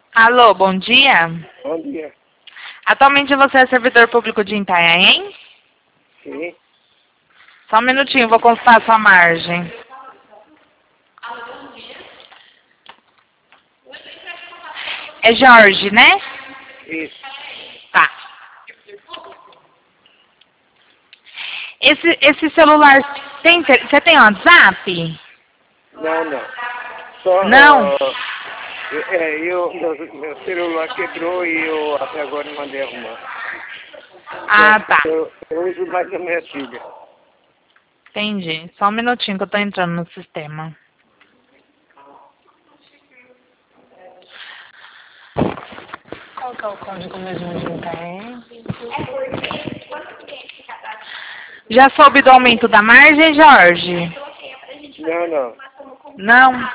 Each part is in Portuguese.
Alô, bom dia. Bom dia. Atualmente você é servidor público de Itanhaém? Sim. Só um minutinho, vou consultar a sua margem. É Jorge, né? Isso. Tá. Esse celular tem... Você tem WhatsApp? Não. Só. Não? Meu celular quebrou e eu até agora não mandei arrumar. Ah, tá. Eu uso mais da minha filha. Entendi. Só um minutinho que eu tô entrando no sistema. Qual que é o código mesmo de Itanhaém? Já soube do aumento da margem, Jorge? Não. Não.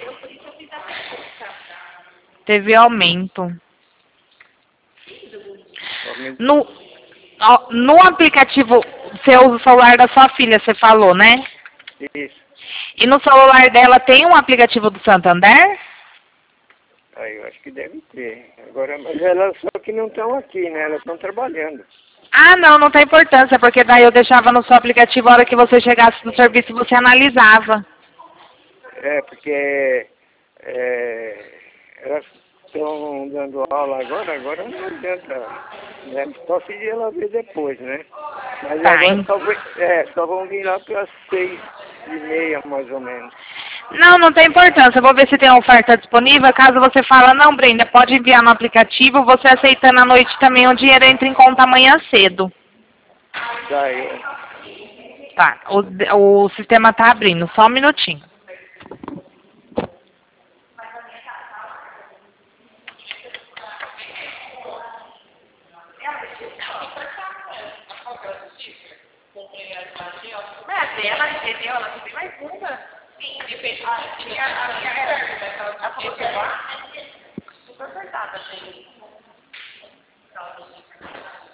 Teve aumento. No aplicativo, você usa o celular da sua filha, você falou, né? Isso. E no celular dela tem um aplicativo do Santander? Aí eu acho que deve ter. Agora, mas elas só que não estão aqui, né? Elas estão trabalhando. Ah, não tem importância, porque daí eu deixava no seu aplicativo a hora que você chegasse no serviço você analisava. Porque elas estão dando aula agora não adianta. Né? Só se ela ver depois, né? Mas Tá, agora só vão vir lá pelas 6h30, mais ou menos. Não tem importância. Eu vou ver se tem oferta disponível. Caso você fala, não, Brenda, pode enviar no aplicativo. Você aceitando à noite também, o dinheiro entra em conta amanhã cedo. Daí, Tá, o sistema tá abrindo. Só um minutinho. Ela entendeu? Ela tem mais uma. Sim.